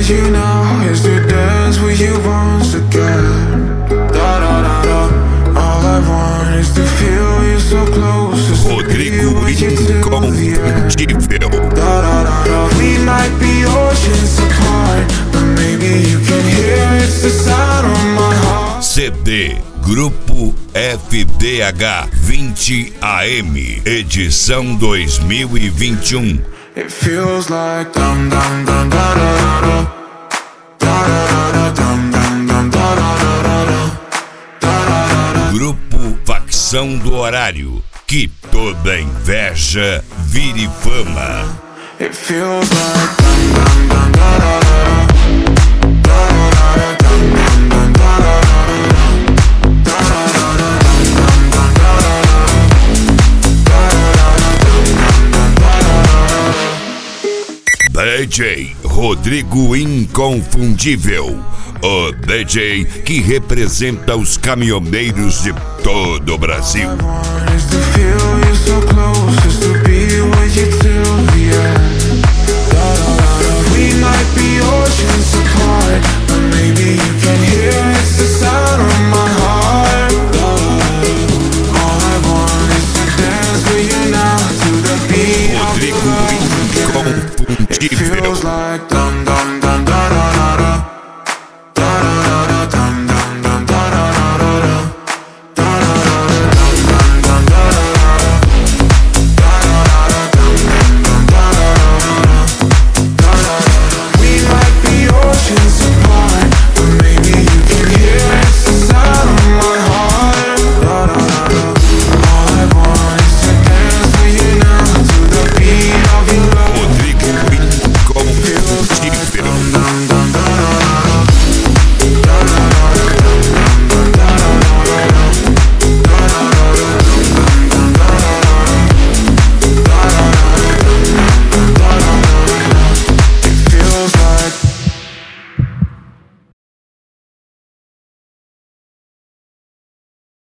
with you now is to dance with you once again. Da da da da. All I want is to feel you so close. Rodrigo Inconfundível. Da da da da. We might be oceans apart, but maybe you can hear it's the sound of my heart. CD Grupo FDH 20 AM, edição 2021. It feels like dum dum dum da da da da da da dum dum dum da da da. Grupo Facção do Horário, que toda inveja vire fama. It feels like dum dum dum da da da da da dum dum dum da da DJ Rodrigo Inconfundível, o DJ que representa os caminhoneiros de todo o Brasil. It feels like dum